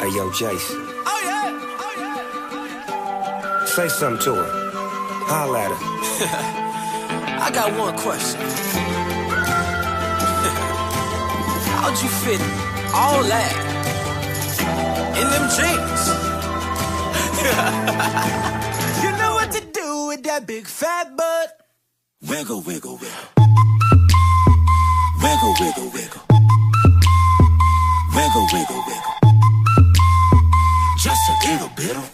Hey, yo, Jason. Oh, yeah. Oh, yeah. Say something to her. Holla at her. I got one question. How'd you fit all that in them jeans? You know what to do with that big fat butt. Wiggle, wiggle, wiggle. Wiggle, wiggle, wiggle. Wiggle, wiggle, wiggle. Just a little bit of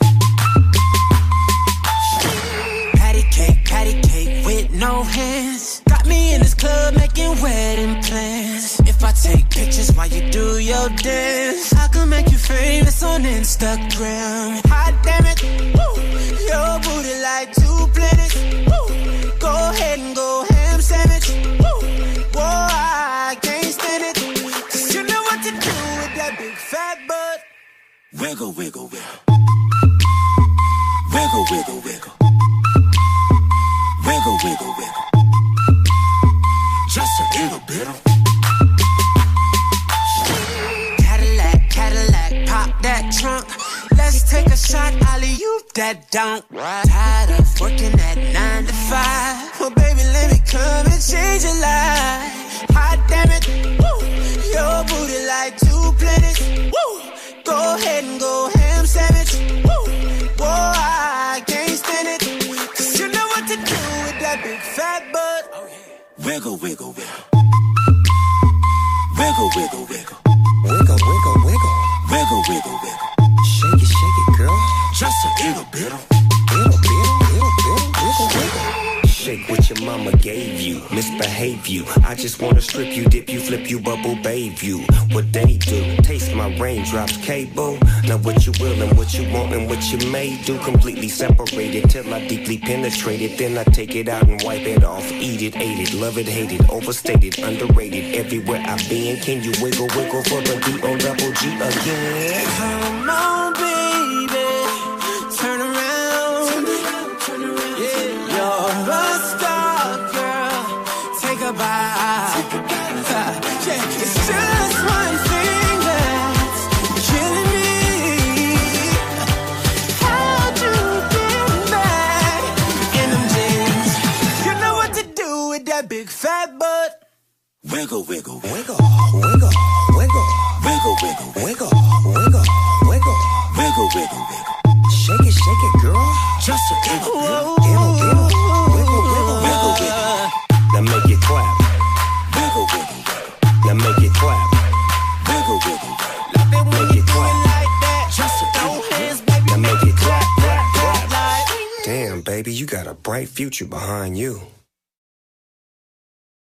patty cake with no hands. Got me in this club making wedding plans. If I take pictures while you do your dance, I can make you famous on Instagram. Hot damn it, woo. Your booty like 2 planets. Woo. Go ahead and go ham sandwich. Woo. Boy, I can't stand it. 'Cause you know what to do with that big fat butt. Wiggle, wiggle, wiggle. Wiggle, wiggle, wiggle. Wiggle, wiggle, wiggle. Just a little bit of Cadillac, Cadillac, pop that trunk. Let's take a shot, alley-oop that dunk. Tired of working at 9 to 5. Well, baby, let me come and change your life. Hot damn it, woo. Your booty like 2 planets. Woo. Go ahead and go ham sandwich. Woo. Boy, I can't stand it. 'Cause you know what to do with that big fat butt. Wiggle, wiggle, wiggle. Wiggle, wiggle, wiggle. Wiggle, wiggle, wiggle. Wiggle, wiggle, wiggle. Shake it, girl. Just a little bit of wiggle, wiggle. Shake what your mama gave you, misbehave you. I just wanna strip you, dip you, flip you, bubble bathe you. What they do, taste my raindrops, cable. Now what you will and what you want and what you may do. Completely separated till I deeply penetrate it. Then I take it out and wipe it off. Eat it, ate it, love it, hate it. Overstated, underrated. Everywhere I've been, can you wiggle, wiggle for the D-O-double-G again? Come on, baby, turn around. Yeah, you're a star, girl. Take a bite. Yeah, it's just one thing that's killing me. How'd you get back in them jeans? You know what to do with that big fat butt. Wiggle, wiggle, Wiggle, wiggle, wiggle. wiggle, wiggle, Wiggle, wiggle, wiggle. wiggle, wiggle, wiggle. Shake it, girl. Just a little bit. Wiggle, wiggle, wiggle, wiggle. Wiggle, wiggle. Now make it clap. Wiggle, wiggle, wiggle. Now make it clap. Wiggle, wiggle, wiggle. Make it clap. Like that. Just a throw hands, baby. Now make it clap, clap, clap. Like. Damn, baby, you got a bright future behind you.